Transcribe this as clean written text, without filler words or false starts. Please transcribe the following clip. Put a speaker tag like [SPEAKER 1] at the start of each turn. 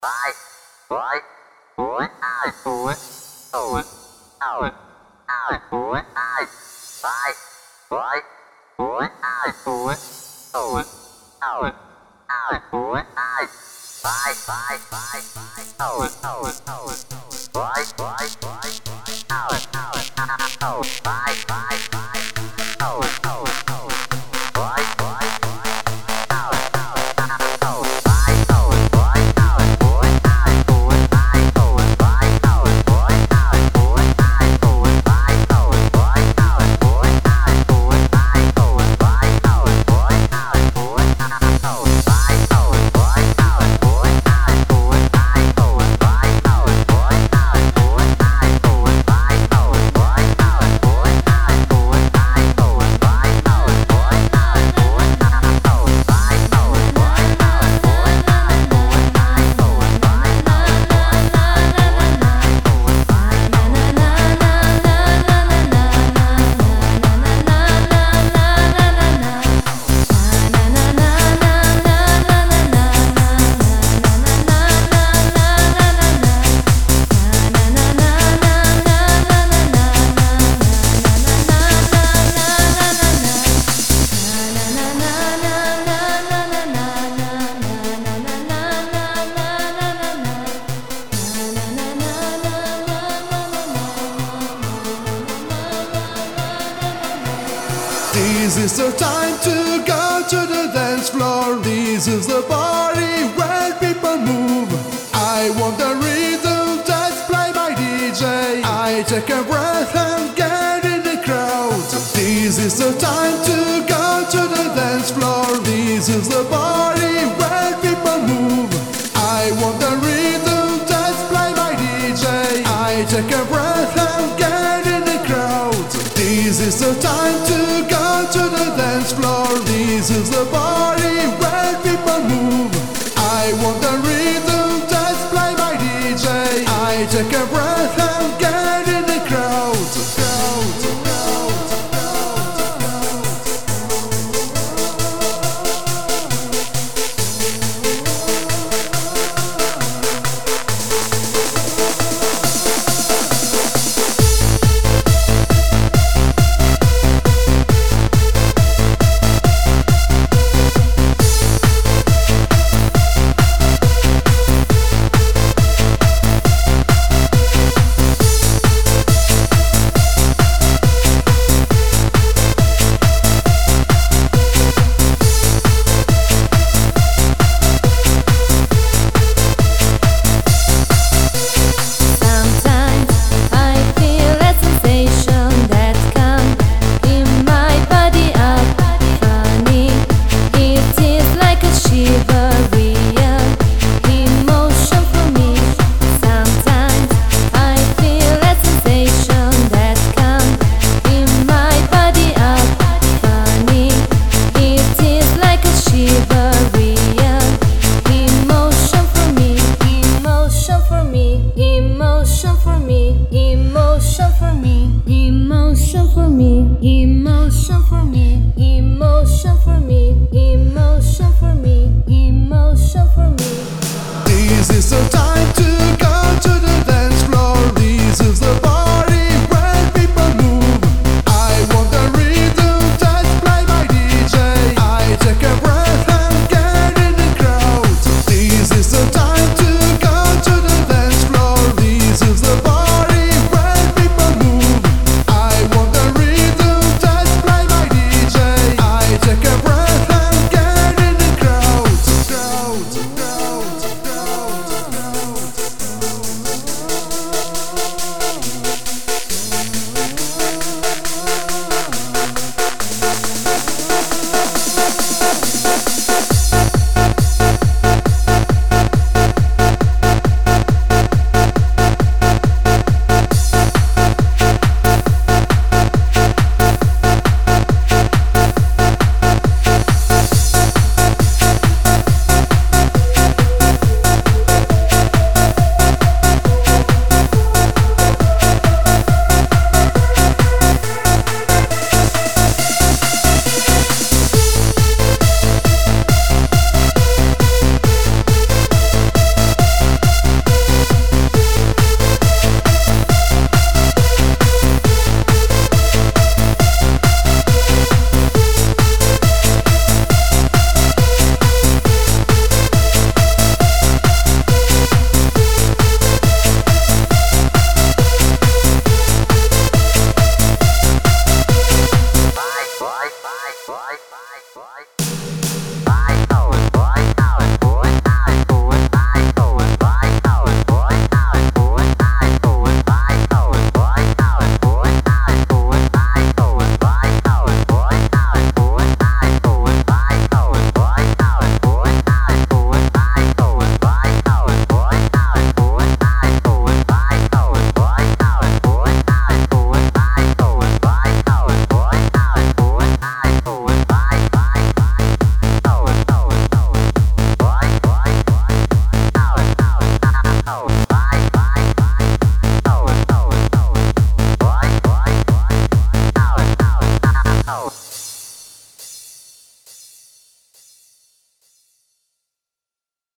[SPEAKER 1] This is the time to go to the dance floor. This is the party where people move. I want the rhythm that's played by DJ. I take a breath and get in the crowd. This is the time to go to the dance floor. This is the party where people move. I want the rhythm that's played by DJ. I take a breath and get in the crowd. This is the time to go to the dance floor. This is the party where people move. I want the rhythm that's played by DJ. I take a breath and get in the crowd. Emotion for me. This is the time to